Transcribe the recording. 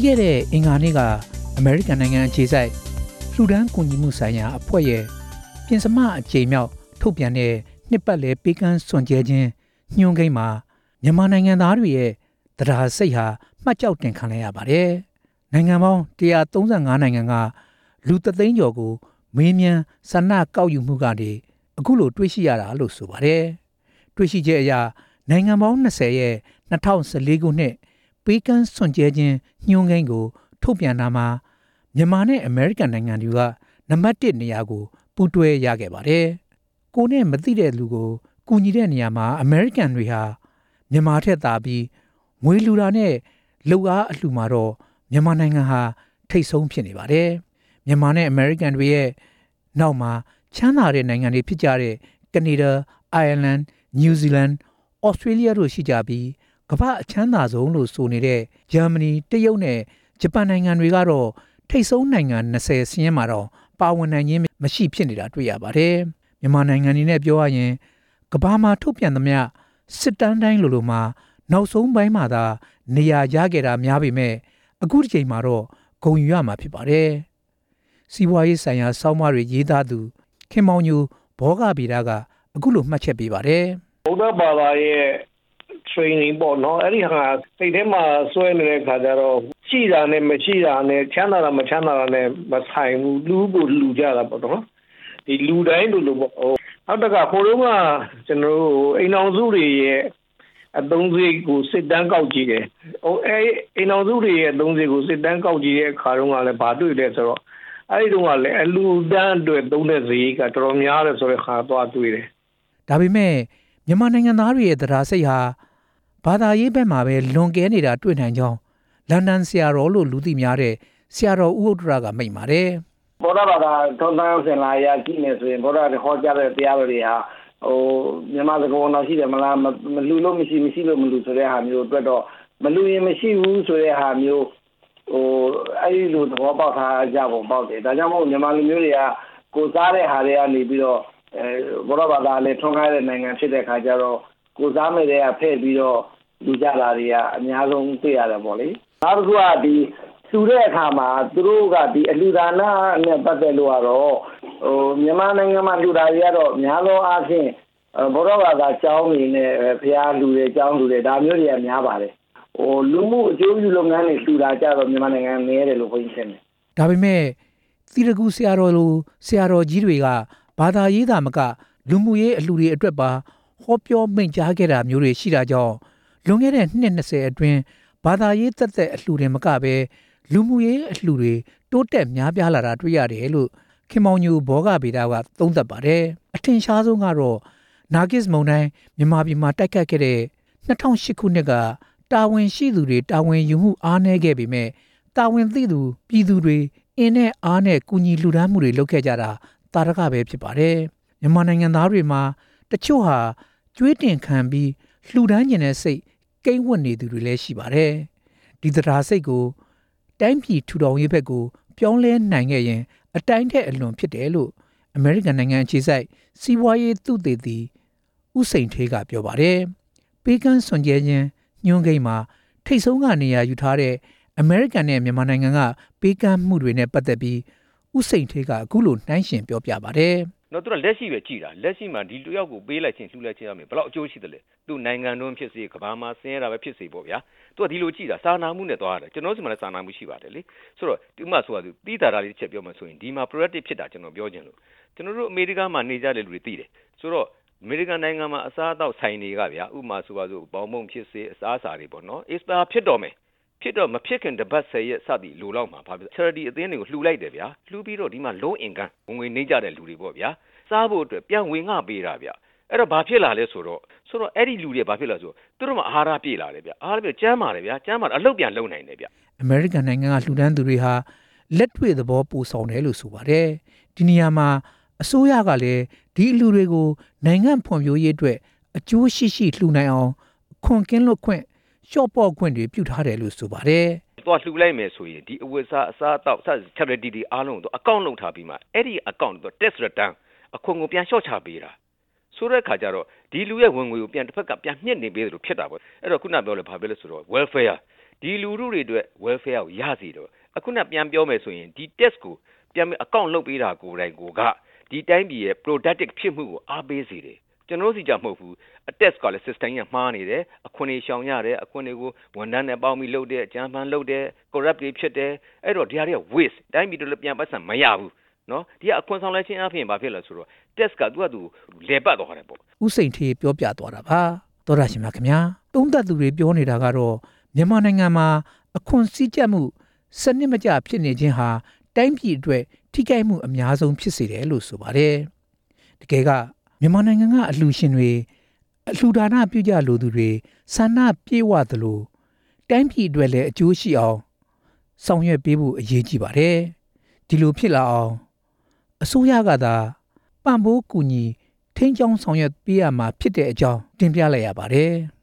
ခဲ့တဲ့အင်္ဂါနေ့ကအမေရိကန်နိုင်ငံအခြေစိုက်လူဒန်းကူညီမှုဆိုင်ရာအဖွဲ့ရဲ့ပြင်စမအကြိမ်မြောက်ထုတ်ပြန်တဲ့နှစ်ပတ်လည်ပေးကမ်းစွန့်ကြဲခြင်းညှို့ကိန်းမှာမြန်မာနိုင်ငံသားတွေရဲ့တရားစိတ်ဟာမှတ်ကြောက်တင်ခံလိုက်ရပါတယ်။နိုင်ငံပေါင်း135နိုင်ငံကလူ3သိန်းကျော်ကိုမေးမြန်းဆန္ဒကောက်ယူမှုကနေအခုလိုတွေ့ရှိရတာလို့ဆိုပါတယ်။တွေ့ရှိချက်အရနိုင်ငံပေါင်း20ရဲ့2014ခုနှစ်ပေးကမ်းစွန့်ကြဲခြင်းညှို့ကိန်းကိုထုတ်ပြန်တာမှာမြန်မာနဲ့အမေရိကန်နိုင်ငံတွေကနံပါတ်1နေရာကိုပူးတွဲရခဲ့ပါတယ်။ကိုနဲ့မသိတဲ့လူကိုကူညီတဲ့နေရာမှာအမေရိကန်တွေဟာမြန်မာထက်သာပြီးငွေလူတာနဲ့လုပ်အားအလှူမှာတော့မြန်မာနိုင်ငံဟာထိတ်ဆုံးဖြစ်နေပါတယ်။မြန်မာနဲ့အမေရိကန်တွေရဲ့နောက်မှာချမ်းသာတဲ့နိုင်ငံတွေဖြစ်ကြတဲ့ကနေဒါ၊အိုင်ယာလန်၊နယူးဇီလန်၊ဩစတြေးလျတို့ရှိကြပြီးကမ္ဘာအချမ်းသာဆုံးလို့ဆိုနေတဲ့ဂျာမနီ၊တရုတ်နဲ့ဂျပန်နိုင်ငံတွေကတော့ထိတ်ဆုံးနိုင်ငံ20စီးရင်မှာတော့ပါဝင်နိုင်ခြင်းမရှိဖြစ်နေတာတွေ့ရပါတယ်။မြန်မာနိုင်ငံအနေနဲ့ပြောရရင်ကမ္ဘာမှာထုတ်ပြန်သမျှစစ်တမ်းတိုင်းလိုမှာနောက်ဆုံးပိုင်းမှာသာနေရာရခဲ့တာများပေမဲ့အခုတစ်ချိန်မှာတော့ဂုဏ်ယူရမှာဖြစ်ပါတယ်။စီးပွားရေးဆိုင်ရာစောင့်မတွေရေးသားသူခင်မောင်ညိုဘောဂဗီဒကအခုလိုမှတ်ချက်ပေးပါတယ်။ဘုရားဘာသာရဲ့ training ပေါ့နော်အဲ့ဒီဟာစိတ်ထဲမှာစွဲနေတဲ့ခါကျတော့ရှိတာနဲ့မရှိတာနဲ့ချမ်းသာတာမချမ်းသာတာနဲ့မဆိုင်ဘူးလူကိုလူကြတာပေါ့နော်ဒီလူတိုင်းလိုပေါ့နောက်တကဟိုတုန်းကကျွန်တော်တို့အိမ်အောင်စုတွေရဲ့အသုံးစရိတ်ကိုစစ်တမ်းကောက်ကြည့်တယ်အဲ့အိမ်အောင်စုတွေရဲ့အသုံးစရိတ်ကိုစစ်တမ်းကောက်ကြည့်တဲ့အခါတုန်းကလည်းဘာတွေ့လဲဆိုတော့အဲ့ဒီတုန်းကလည်းအလူတန်းအတွက်သုံးတဲ့စရိတ်ကတော်တော်များတယ်ဆိုတဲ့ခါသွားတွေ့တယ်ဒါပေမဲ့မြန်မာနိုင်ငံသားတွေရဲ့တရားစိတ်ဟာဘာသာရေးဘက်မှာပဲလွန်ကဲနေတာတွေ့နိုင်ကြောင်းလန်ဒန်ဆရာတော်လို့လူသိများတဲ့ဆရာတော်ဦးဥဒ္ဒရာကမိန့်ပါတယ်။ဘောဓဘာသာထုံးတမ်းစင်လာရကြည့်နေဆိုရင်ဘောဓဟောကြားတဲ့တရားတော်တွေဟာမြန်မာစကားဝင်တော်ရှိတယ်မလားမလူလို့မရှိလို့မလူဆိုတဲ့ဟာမျိုးအတွက်တော့မလူရင်မရှိဘူးဆိုတဲ့ဟာမျိုးအဲ့ဒီလိုသဘောပေါက်ထားကြပုံပေါက်တယ်။ဒါကြောင့်မို့မြန်မာလူမျိုးတွေကကိုစားတဲ့ဟာတွေကနေပြီးတော့ဘောဓဘာသာလည်းထွန်းကားတဲ့နိုင်ငံဖြစ်တဲ့ခါကျတော့ကိုစားမဲ့တွေကဖဲ့ပြီးတော့လူကြတာတွေကအများဆုံးတွေ့ရတယ်ပေါ့လေနောက်တစ်ခုကဒီသူတဲ့အခါမှာသူတို့ကဒီအလူဒါနနဲ့ပတ်သက်လို့ကတော့မြန်မာနိုင်ငံမှာလူတာတွေကတော့များသောအားဖြင့်ဘောဓဘာသာကျောင်းတွေနဲ့ဘုရားလူတွေကျောင်းလူတွေဒါမျိုးတွေကများပါတယ်လူမှုအကျိုးပြုလုပ်ငန်းတွေလူတာကြတော့မြန်မာနိုင်ငံနည်းတယ်လို့ပြောရှင်တယ်ဒါပေမဲ့သီရကူဆရာတော်လိုဆရာတော်ကြီးတွေကဘာသာရေးသာမကလူမှုရေးအလှူတွေအတွက်ပါဟောပြောမိန့်ကြားခဲ့တာမျိုးတွေရှိတာကြောင့်လွန်ခဲ့တဲ့နှစ်20အတွင်းဘာသာရေးသက်သက်အလှူတွေမကပဲလူမှုရေးအလှူတွေတိုးတက်များပြားလာတာတွေ့ရတယ်လို့ခင်မောင်ညိုဘောဂဗေဒကသုံးသပ်ပါတယ်အထင်ရှားဆုံးကတော့နာဂစ်မုန်တိုင်းမြန်မာပြည်မှာတိုက်ခတ်ခဲ့တဲ့2008ခုနှစ်ကတာဝန်ရှိသူတွေတာဝန်ယူမှုအားနည်းခဲ့ပေမဲ့တာဝန်သိသူပြည်သူတွေအင်းနဲ့အားနဲ့ကူညီလှူဒါန်းမှုတွေလုပ်ခဲ့ကြတာတာရကပဲဖြစ်ပါတယ်မြန်မာနိုင်ငံသားတွေမှာတချို့ဟာကျွေးတင်ခံပြီးလှူဒန်းကျင်တဲ့စိတ်ကိန်းဝတ်နေသူတွေလည်းရှိပါတယ်ဒီတရားစိတ်ကိုတိုင်းပြည်ထူထောင်ရေးဘက်ကိုပြောင်းလဲနိုင်ခဲ့ရင်အတိုင်းထက်အလွန်ဖြစ်တယ်လို့အမေရိကန်နိုင်ငံအခြေစိုက်စီးပွားရေးသုတေသီဦးစိန်ထေးကပြောပါတယ်ပေးကမ်းစွန့်ကြဲခြင်းညှို့ကိန်းမှာထိတ်ဆုံးကနေရာယူထားတဲ့အမေရိကန်နဲ့မြန်မာနိုင်ငံကပေးကမ်းမှုတွေနဲ့ပတ်သက်ပြီးဦးစိန်ထေးကအခုလိုနှိုင်းယှဉ်ပြောပြပါတယ်နော်သူကလက်ရှိပဲကြည်တာလက်ရှိမှာဒီလူယောက်ကိုပေးလိုက်ချင်းလှူလိုက်ချင်းရမယ်ဘယ်လောက်အကျိုးရှိတယ်လဲသူနိုင်ငံတွင်းဖြစ်စေကမ္ဘာမှာဆင်းရဲတာပဲဖြစ်စေပေါ့ဗျာသူကဒီလိုကြည်တာစာနာမှုနဲ့သွားတယ်ကျွန်တော်စီမှာလည်းစာနာမှုရှိပါတယ်လေဆိုတော့ဒီမှာဆိုတာသူတိတာတာလေးတစ်ချက်ပြောမှဆိုရင်ဒီမှာ productive ဖြစ်တာကျွန်တော်ပြောချင်လို့ကျွန်တော်တို့အမေရိကန်မှာနေကြတဲ့လူတွေသိတယ်ဆိုတော့အမေရိကန်နိုင်ငံမှာအစားအသောက်ဆိုင်တွေကဗျာဥပမာဆိုပါစို့ဘောင်မုံဖြစ်စေအစားအစာတွေပေါ့နော် Easter ဖြစ်တော့မယ်ဖြစ်တော့မဖြစ်ခင်တပတ်10ရက်စသည်လိုလောက်မှာဘာဖြစ် charity အသင်းတွေကိုလှူလိုက်တယ်ဗျာလှူပြီးတော့ဒီမှာ low income ဝင်ငွေနေကြတဲ့လူတွေပေါ့ဗျာစားဖို့အတွက်ပြန်ဝင်ငှပေးတာဗျအဲ့တော့ဘာဖြစ်လာလဲဆိုတော့အဲ့ဒီလူတွေဘာဖြစ်လာဆိုသူတို့မှာအာဟာရပြည့်လာတယ်ဗျအာဟာရပြည့်ကျန်းမာတယ်ဗျာကျန်းမာအလုပ်ပြန်လုပ်နိုင်တယ်ဗျအမေရိကန်နိုင်ငံကလှူဒန်းသူတွေဟာလက်တွေ့သဘောပို့ဆောင်တယ်လို့ဆိုပါတယ်ဒီနေရာမှာအစိုးရကလည်းဒီအလူတွေကိုနိုင်ငံဖွံ့ဖြိုးရေးအတွက်အကျိုးရှိရှိလှူနိုင်အောင်ခွန်ကင်းလွတ်ခွင့်ရှော့ပေါ့ခွင့်တွေပြုထားတယ်လို့ဆိုပါတယ်သွားလှူလိုက်မယ်ဆိုရင်ဒီအဝတ်စားအစားအသောက်စ charity တွေအားလုံးတော့အကောင့်လုပ်ထားပြီးမှအဲ့ဒီ account တော့ tax return အခွန်ကိုပြန်လျှော့ချပေးတာဆိုတဲ့ခါကျတော့ဒီလူရဲ့ဝင်ငွေကိုပြန်တစ်ဖက်ကပြန်ညှစ်နေပေးတယ်လို့ဖြစ်တာပေါ့အဲ့တော့ခုနပြောလဲဘာပဲလဲဆိုတော့ welfare ဒီလူထုတွေအတွက် welfare ကိုရစီတော့အခုနပြန်ပြောမယ်ဆိုရင်ဒီ test ကိုပြန်အကောင့်လုပ်ပေးတာကိုယ်တိုင်ကိုကဒီတိုင်းပြည်ရဲ့ productive ဖြစ်မှုကိုအားပေးစေတယ်ကျွန်တော်စီကြမဟုတ်ဘူးအ test ကလည်း system ကြီးမှားနေတယ်အခွင့်အရေးရှောင်ရတယ်အခွင့်အရေးကိုဝန်ထမ်းနဲ့ပေါင်းပြီးလုပ်တယ်အကြမ်းဖန်လုပ်တယ် corrupt တွေဖြစ်တယ်အဲ့တော့ဒီဟာတွေက waste တိုင်းပြည်တို့လည်းပြန်ပတ်စံမရဘူးနော်ဒီကအခွင့်ဆောင်လိုက်ခြင်းအပြင်ဘာဖြစ်လဲဆိုတော့ test ကသူကသူလေပတ်သွားတယ်ပေါ့ဥစိန်ထေးပြောပြသွားတာပါသောတာရှင်မခင်ဗျာသုံးသပ်သူတွေပြောနေတာကတော့မြန်မာနိုင်ငံမှာအခွန်စည်းကြပ်မှုစနစ်မကျဖြစ်နေခြင်းဟာတိုင်းပြည်အတွက်ထိခိုက်မှုအများဆုံးဖြစ်စေတယ်လို့ဆိုပါတယ်တကယ်ကမြန်မာနိုင်ငံကအလှူရှင်တွေအလှူဒါနပြုကြလိုသူတွေဆန္ဒပြေဝသလိုတိုင်းပြည်အတွက်လည်းအကျိုးရှိအောင်ဆောင်ရွက်ပေးဖို့အရေးကြီးပါတယ်ဒီလိုဖြစ်လာအောင်အစိုးရကသာပံ့ပိုးကူညီထိန်းကျောင်းဆောင်ရွက်ပေးရမှာဖြစ်တဲ့အကြောင်းတင်ပြလိုက်ရပါတယ်